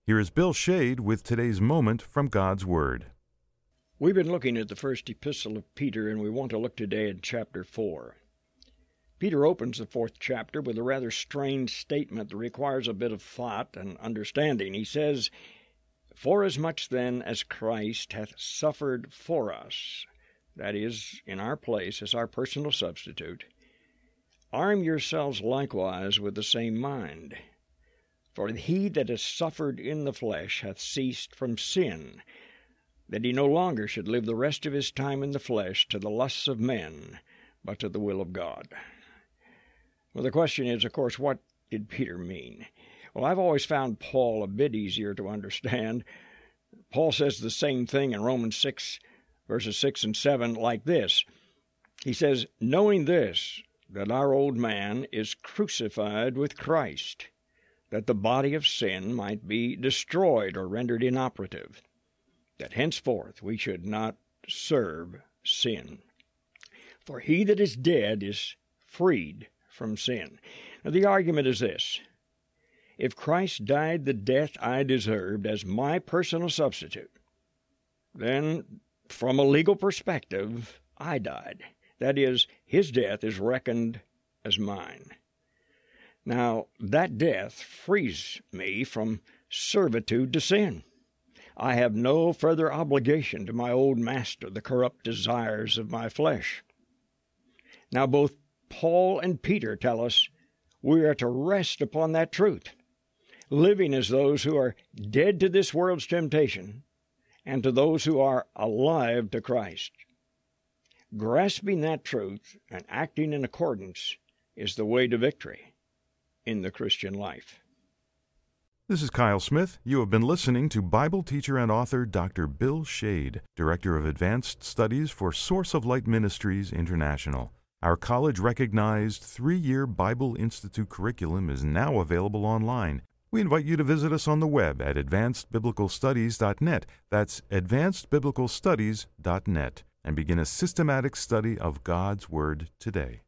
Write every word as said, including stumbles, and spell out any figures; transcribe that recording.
Here is Bill Shade with today's moment from God's Word. We've been looking at the first epistle of Peter, and we want to look today at chapter four. Peter opens the fourth chapter with a rather strange statement that requires a bit of thought and understanding. He says, "Forasmuch then as Christ hath suffered for us," that is, in our place as our personal substitute, "arm yourselves likewise with the same mind. For he that has suffered in the flesh hath ceased from sin, that he no longer should live the rest of his time in the flesh to the lusts of men, but to the will of God." Well, the question is, of course, what did Peter mean? Well, I've always found Paul a bit easier to understand. Paul says the same thing in Romans six, verses six and seven, like this. He says, "Knowing this, that our old man is crucified with Christ, that the body of sin might be destroyed or rendered inoperative, that henceforth we should not serve sin. For he that is dead is freed from sin." Now, the argument is this. If Christ died the death I deserved as my personal substitute, then, from a legal perspective, I died. That is, his death is reckoned as mine. Now, that death frees me from servitude to sin. I have no further obligation to my old master, the corrupt desires of my flesh. Now, both Paul and Peter tell us we are to rest upon that truth, living as those who are dead to this world's temptation and to those who are alive to Christ. Grasping that truth and acting in accordance is the way to victory in the Christian life. This is Kyle Smith. You have been listening to Bible teacher and author Doctor Bill Shade, Director of Advanced Studies for Source of Light Ministries International. Our college-recognized three-year Bible Institute curriculum is now available online. We invite you to visit us on the web at advanced biblical studies dot net. That's advanced biblical studies dot net, and begin a systematic study of God's Word today.